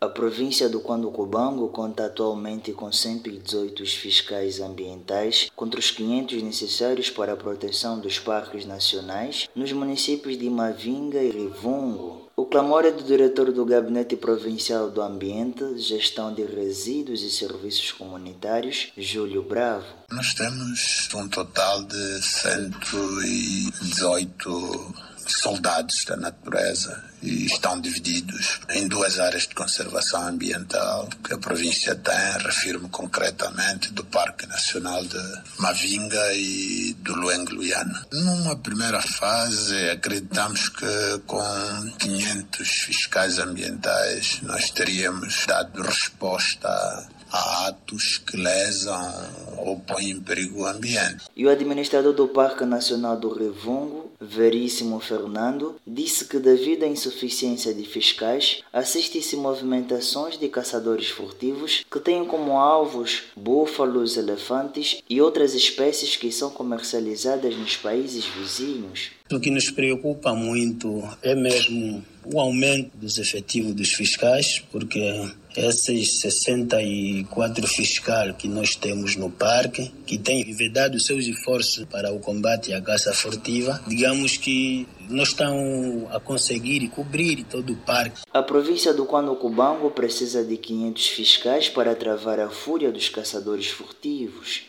A província do Cuando-Cubango conta atualmente com 118 fiscais ambientais, contra os 500 necessários para a proteção dos parques nacionais, nos municípios de Mavinga e Rivungo. O clamor é do diretor do Gabinete Provincial do Ambiente, Gestão de Resíduos e Serviços Comunitários, Júlio Bravo. Nós temos um total de 118 soldados da natureza e estão divididos em duas áreas de conservação ambiental que a província tem, refiro-me concretamente do Parque Nacional de Mavinga e do Luengue-Luiana. Numa primeira fase, acreditamos que com 500 fiscais ambientais nós teríamos dado resposta a atos que lesam ou põem em perigo o ambiente. E o administrador do Parque Nacional do Rivungo, Veríssimo Fernando, disse que devido à insuficiência de fiscais, assiste-se movimentações de caçadores furtivos que têm como alvos búfalos, elefantes e outras espécies que são comercializadas nos países vizinhos. O que nos preocupa muito é mesmo o aumento dos efetivos dos fiscais, porque esses 64 fiscais que nós temos no parque, que têm vedado seus esforços para o combate à caça furtiva, digamos que não estão a conseguir cobrir todo o parque. A província do Cuando-Cubango precisa de 500 fiscais para travar a fúria dos caçadores furtivos.